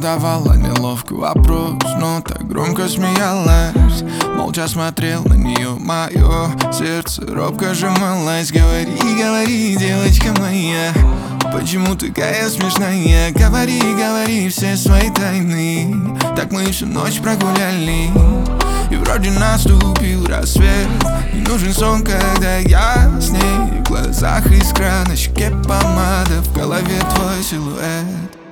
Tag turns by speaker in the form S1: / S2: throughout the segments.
S1: задавала неловкий вопрос, но так громко смеялась. Молча смотрел на нее, мое сердце робко сжималось. Говори, говори, девочка моя, почему такая смешная? Говори, говори все свои тайны. Так мы всю ночь прогуляли, и вроде наступил рассвет. Не нужен сон, когда я с ней. В глазах искра, на щеке помада, в голове твой силуэт.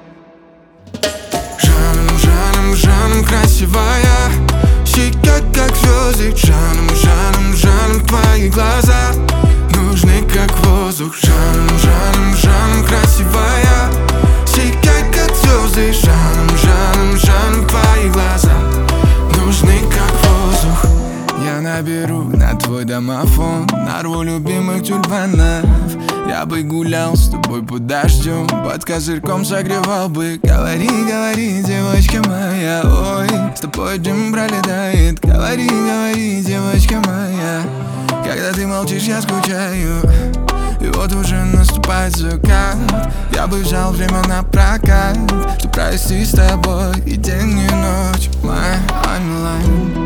S1: Жаном, жаном, жаном красивая, сияет как звезды. Жаном, жаном, жаном твои глаза нужны как воздух. Жаном, жаном, жаном красивая, сияет как звезды. Жаном, жаном, жаном твои глаза нужны как воздух. Я наберу на твой домофон, нарву любимых тюльпанов. Я бы гулял с тобой под дождем, под козырьком согревал бы. Говори, говори, девочка моя, ой, с тобой дым пролетает. Говори, говори, девочка моя, когда ты молчишь, я скучаю. И вот уже наступает закат, я бы взял время на прокат, чтоб провести с тобой и день, и ночь. My online.